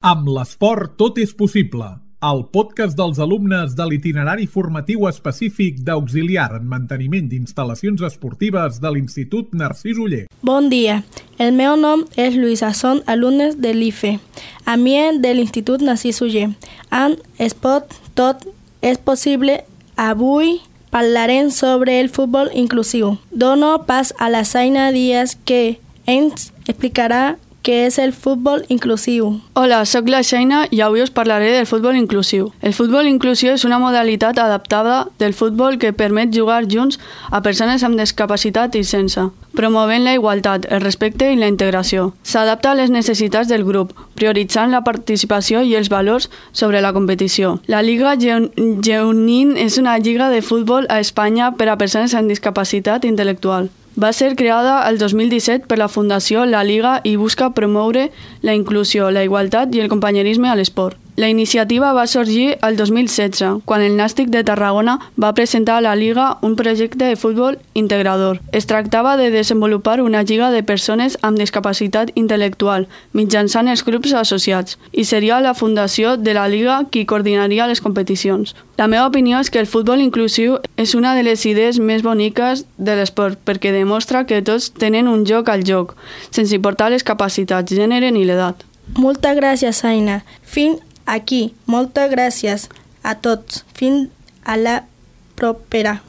Amb l'esport tot és possible. El podcast dels alumnes de l'itinerari formatiu específic d'auxiliar en manteniment d'instal·lacions esportives de l'Institut Narcís Oller. Bon dia, el meu nom és Luisa, som alumnes de l'IFE, ambient de l'Institut Narcís Oller. En Esport tot és possible. Avui parlarem sobre el futbol inclusiu. Dono pas a la Zaina Díaz, que ens explicarà què és el futbol inclusiu. Hola, sóc la Zaina i avui us parlaré del futbol inclusiu. El futbol inclusiu és una modalitat adaptada del futbol que permet jugar junts a persones amb discapacitat i sense, promovent la igualtat, el respecte i la integració. S'adapta a les necessitats del grup, prioritzant la participació i els valors sobre la competició. La Lliga Jeunin és una lliga de futbol a Espanya per a persones amb discapacitat intel·lectual. Va ser creada el 2017 per la Fundació La Liga i busca promoure la inclusió, la igualtat i el companyerisme a l'esport. La iniciativa va sorgir el 2016, quan el Nàstic de Tarragona va presentar a la Liga un projecte de futbol integrador. Es tractava de desenvolupar una lliga de persones amb discapacitat intel·lectual mitjançant els grups associats, i seria la Fundació de la Liga qui coordinaria les competicions. La meva opinió és que el futbol inclusiu és una de les idees més boniques de l'esport, perquè demostra que tots tenen un joc al joc, sense importar les capacitats, gènere ni l'edat. Moltes gràcies, Zaina. Fins aquí. Moltes gràcies a tots. Fins a la propera.